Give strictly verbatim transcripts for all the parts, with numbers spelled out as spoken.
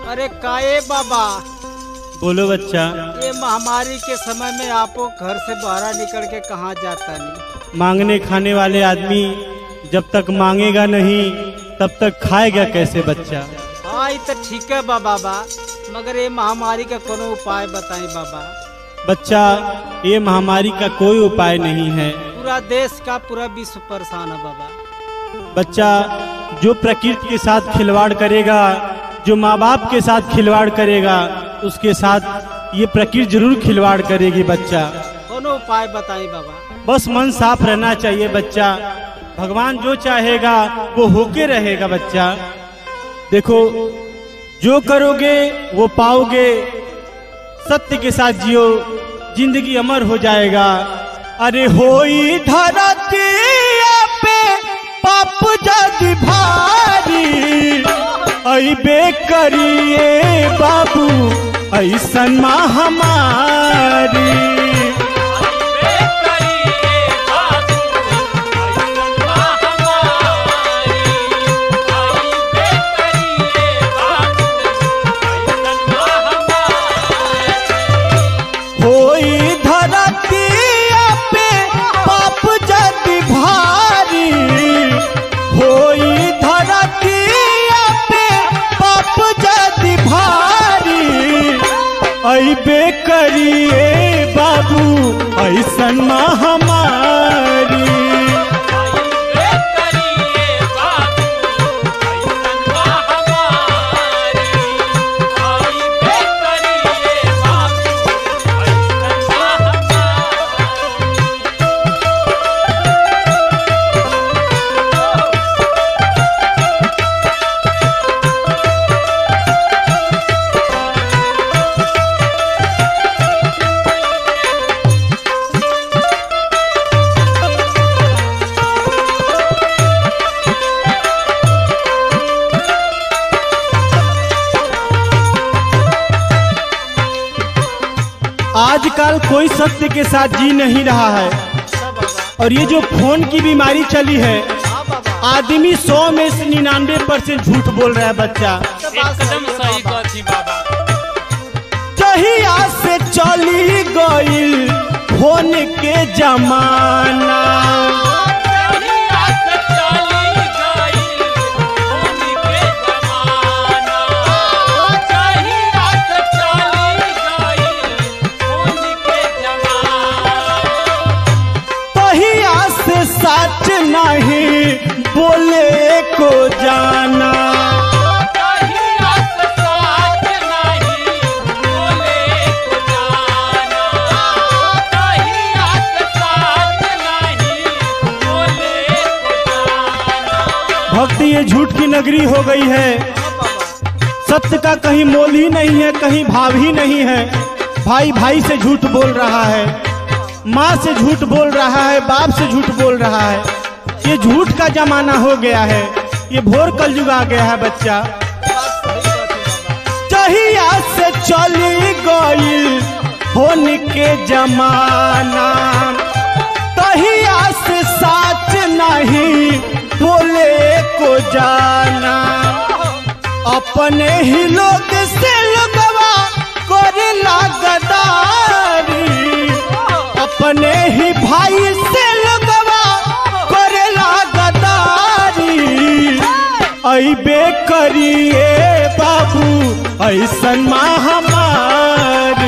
अरे काए बाबा, बोलो बच्चा। ये महामारी के समय में आपो घर से बाहर निकल के कहाँ जाता नहीं? मांगने खाने वाले आदमी जब तक मांगेगा नहीं तब तक खाएगा कैसे बच्चा। हाँ ये तो ठीक है बाबा बा, मगर ये महामारी का कोनो उपाय बताएं बाबा। बच्चा ये महामारी का कोई उपाय नहीं है। पूरा देश का पूरा विश्व परेशान है बाबा। बच्चा जो प्रकृति के साथ खिलवाड़ करेगा, जो माँ बाप के साथ खिलवाड़ करेगा, उसके साथ ये प्रकृति जरूर खिलवाड़ करेगी बच्चा। कोनो उपाय बताएं बाबा। बस मन साफ रहना चाहिए बच्चा। भगवान जो चाहेगा वो होके रहेगा बच्चा। देखो जो करोगे वो पाओगे, सत्य के साथ जियो, जिंदगी अमर हो जाएगा। अरे होई धरती पे पाप जद भारी, अइबे करिए बाबू ऐसन महामारी। अइबे करिए बाबू ऐसन महामारी। आजकल कोई सत्य के साथ जी नहीं रहा है, और ये जो फोन की बीमारी चली है, आदमी सौ में से निन्यानवे परसेंट झूठ बोल रहा है बच्चा। एकदम सही बात बाबा। जहिया से चली गई फोन के जमाना, सच नहीं बोले को जाना। सच नहीं बोले को जाना, सच नहीं बोले को जाना। भक्ति ये झूठ की नगरी हो गई है। सत्य का कहीं मोल ही नहीं है, कहीं भाव ही नहीं है। भाई भाई से झूठ बोल रहा है, माँ से झूठ बोल रहा है, बाप से झूठ बोल रहा है। ये झूठ का जमाना हो गया है, ये भोर कलयुग आ गया है बच्चा। जहिया से चली गई फोन के जमाना, तहिया से सच नहीं बोले को जाना। अपने ही लोग से लगवा करे लागदारी, अपने ही भाई से लगवा करेला गदारी। अइबे करिए बाबू ऐसन महामारी।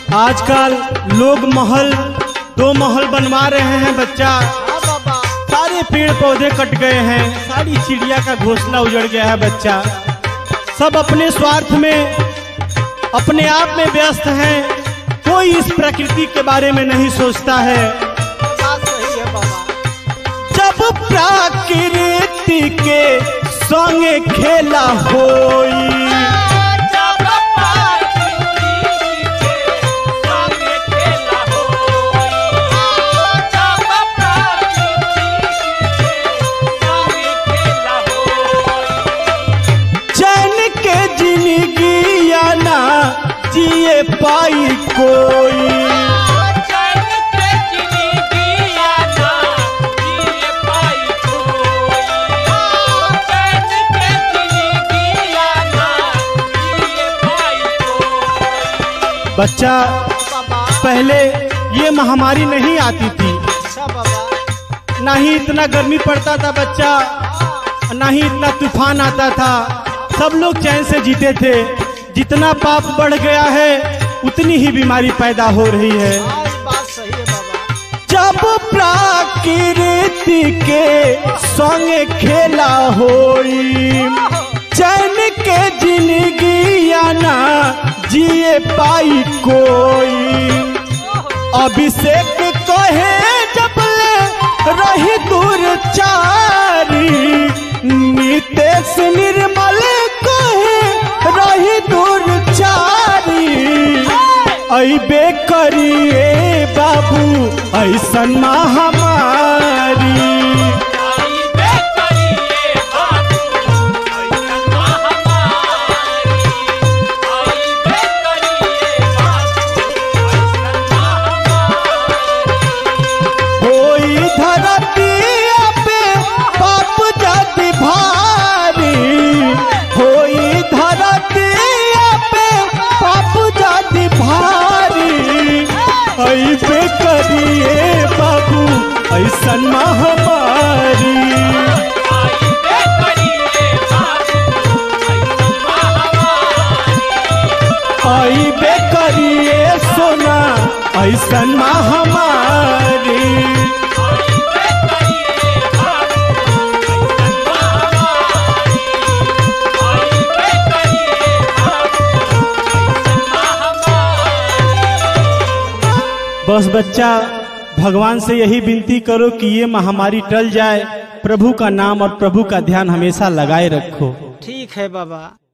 आजकल लोग महल दो महल बनवा रहे हैं बच्चा। सारी सारे पेड़ पौधे कट गए हैं, सारी चिड़िया का घोंसला उजड़ गया है बच्चा। सब अपने स्वार्थ में अपने आप में व्यस्त हैं, कोई इस प्रकृति के बारे में नहीं सोचता है। बात सही है बाबा। जब प्रकृति के संगे खेला होई, जब प्रकृति के संगे खेला होई, जब प्रकृति के संगे खेला होई, चैन के जिंदगी या ना जिए पाई कोई। चैन के जिंदगी आना जिए पाई कोई, चैन के जिंदगी आना जिए पाई कोई। बच्चा, बाबा पहले ये महामारी नहीं आती थी, अच्छा बाबा। ना ही इतना गर्मी पड़ता था बच्चा, ना ही इतना तूफान आता था। सब लोग चैन से जीते थे। जितना पाप बढ़ गया है उतनी ही बीमारी पैदा हो रही है। आज बात सही है बाबा। जब प्रकृति के संगे खेला होई, चैन के जिंदगी या ना जिए पाई कोई। अभिषेक कहे जब ले रही दूर चारी, नितेश निर्मल कहे रही दूर चारी। अइबे करिए बाबू ऐसन महामारी, आइबे करिए बाबू ऐसन महामारी, आइबे करिए बाबू ऐसन महामारी। होई धरतिया पे पाप जाति भारी, होई धरतिया पे पाप जाति भारी। अइबे करिए बाबू ऐसन महामारी, आइबे करिए बाबू ऐसन महामारी, अइबे करिए सोना ऐसन महामारी। आइबे करिए बाबू ऐसन महामारी, आइबे करिए बाबू ऐसन महामारी। बस बच्चा, भगवान से यही विनती करो कि ये महामारी टल जाए। प्रभु का नाम और प्रभु का ध्यान हमेशा लगाए रखो। ठीक है बाबा।